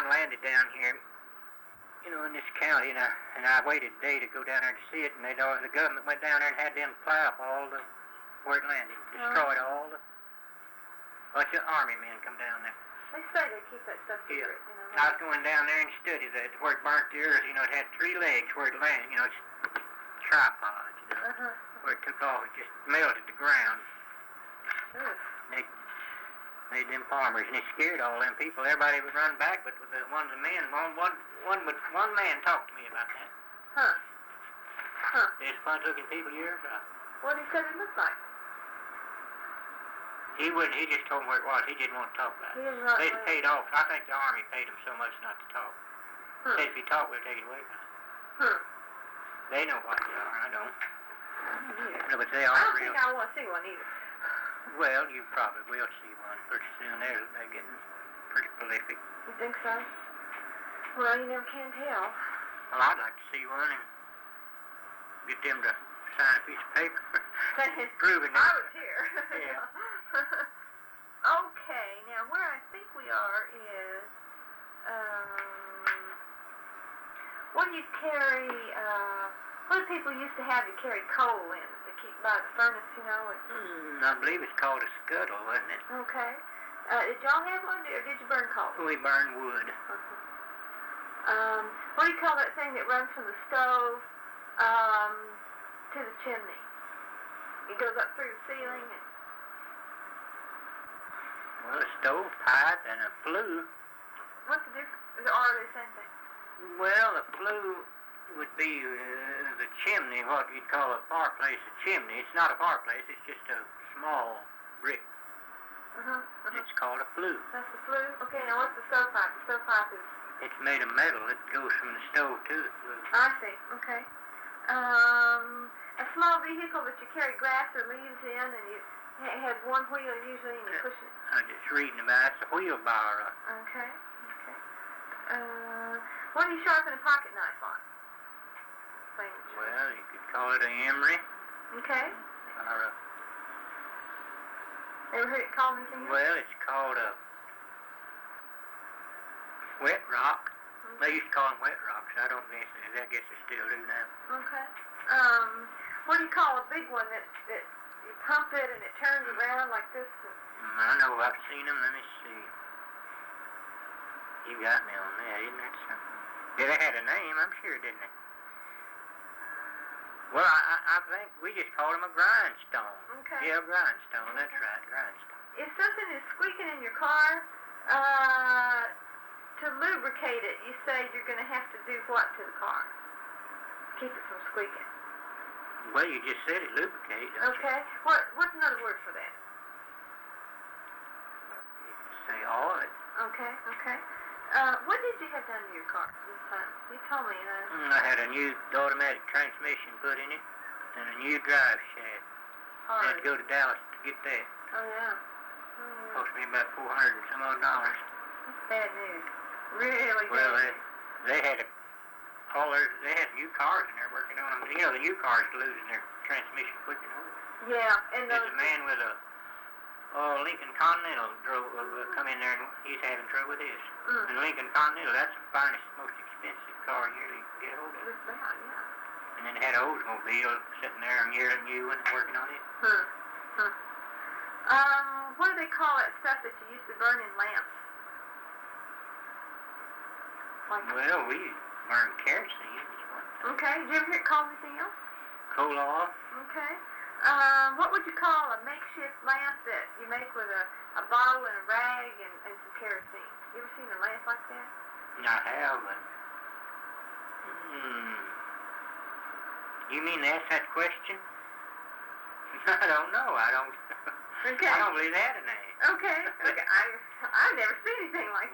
airline landed down here, in this county, and I waited a day to go down there to see it, and the government went down there and had them fly up where it landed, destroyed all the bunch of army men come down there. They say they keep that stuff secret, I was going down there and studied that, where it burnt the earth, it had 3 legs where it landed, it's tripods, where it took off, it just melted the ground. They made them farmers, and it scared all them people. Everybody would run back, but one of the men, one man talked to me about that. There's fun-looking people here. What he said it looked like? He wouldn't. He just told me where it was. He didn't want to talk about it. They paid off. I think the army paid him so much not to talk. Said if he talked, we'll take it away from him. They know what they are. I don't. No, but they are I don't real. think I want to see one either. Well, you probably will see one pretty soon. They're getting pretty prolific. You think so? Well, you never can tell. Well, I'd like to see one and get them to sign a piece of paper proving it. I was here. Yeah. Okay, now where I think we are is, what do you carry, what do people used to have to carry coal in to keep by the furnace, I believe it's called a scuttle, wasn't it? Okay. Did y'all have one, or did you burn coal? We burn wood. What do you call that thing that runs from the stove to the chimney? It goes up through the ceiling. Well, a stovepipe and a flue. What's the difference? Are they the same thing? Well, a flue would be the chimney, what you'd call a fireplace a chimney. It's not a fireplace, it's just a small brick. It's called a flue. That's the flue? Okay, now what's the stovepipe? The stovepipe is... It's made of metal. It goes from the stove to the flue. I see. Okay. A small vehicle that you carry grass or leaves in, and it has one wheel usually, and you push it. I'm just reading about it. It's a wheelbarrow. Okay. What do you sharpen a pocket knife on? Well, you could call it an emery. Okay. Or Ever heard it called anything else? Well, it's called a wet rock. They used to call them wet rocks. I don't guess. I guess they still do now. Okay. What do you call a big one that you pump it and it turns around like this? I know. I've seen them. Let me see. You got me on that. Isn't that something? Yeah, they had a name. I'm sure, didn't they? Well, I think we just called them a grindstone. Okay. Yeah, a grindstone. That's right, grindstone. If something is squeaking in your car, to lubricate it, you say you're going to have to do what to the car? Keep it from squeaking. Well, you just said it, lubricate. Okay. What's another word for that? You can say oil. Okay. What did you have done to your car this time? You told me. I had a new automatic transmission put in it and a new drive shaft. I had to go to Dallas to get that. Oh, yeah. Cost me about $400 and some odd. That's bad news. Really well, bad news. they had new cars in there working on them. The new cars are losing their transmission quicker than others. Yeah, and there's a man with a Lincoln Continental come in there, and he's having trouble with his. And Lincoln Continental, that's the finest, most expensive car you can get hold of. Yeah. And then they had an Oldsmobile sitting there, a year new one, working on it. What do they call that stuff that you used to burn in lamps? Well, we burned kerosene. Okay. Did you ever hear it called anything else? Coal oil. Okay. What would you call a makeshift lamp that you make with a bottle and a rag and some kerosene? You ever seen a lamp like that? I have, but... You mean to ask that question? I don't know. I don't believe they had a name. Okay. I've never seen anything like